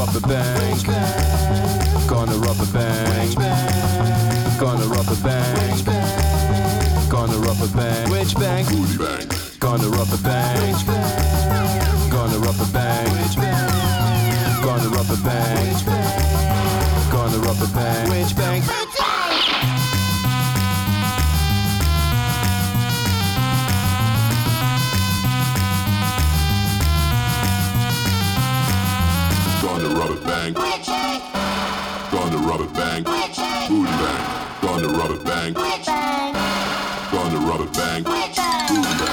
rob a bank. Gonna rob a bank. Gonna rob a bank. Gonna rob a bank. Which bank? Booty bank. Gonna rob a bank. Gonna rob a bank. Gonna rob a bank. Gonna rob a bank. Which bank? Gonna rob a bank. Gonna rob a bank. Booty bank. Gonna rob a bank. Gonna rob a bank. Booty bank.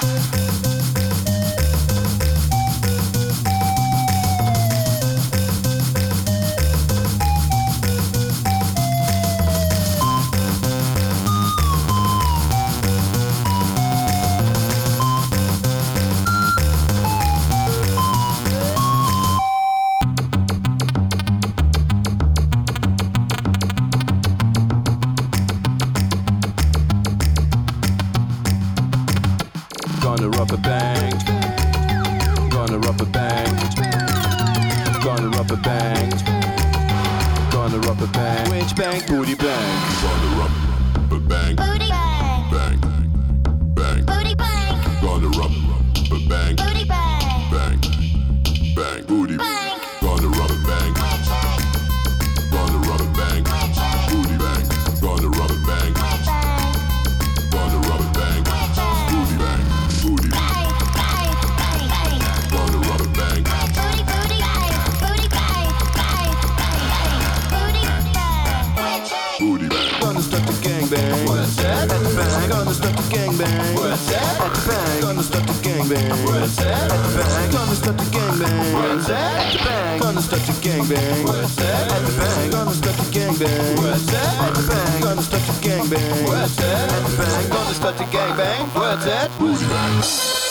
Gonna rob a bank. Gonna rob a bank. Gonna rob a bank. Gonna rob a bank. Which bank? Booty bank. Gonna rob a bank. Booty bang. Bank. Bank. Booty bang. Gonna rob a bank. Booty bang. Bank. Bank. Booty Bank. Gonna rob a bank. Gonna rob a bank. Booty bank. Gonna rob a bank. Gonna rob a bank. Booty bank. Booty bank. Bang, bang, bang, bang. Gonna rob a bank. Booty, booty bang. Booty bang, bang, bang, bang. Booty bang. Booty bank. Gonna start the gangbang. What's that? At the bank. Gonna start the gangbang. What's that? At the bank. Gonna start the gangbang. What's that? At the bank. Gonna start the gangbang. What's that? At the bank. Gonna start the gangbang. What's that? At the bank. Gonna start the gangbang. What's that? At the bank. Gonna start the gangbang. What's that? At the bank. Gonna start the gangbang. What's that? Booty bank.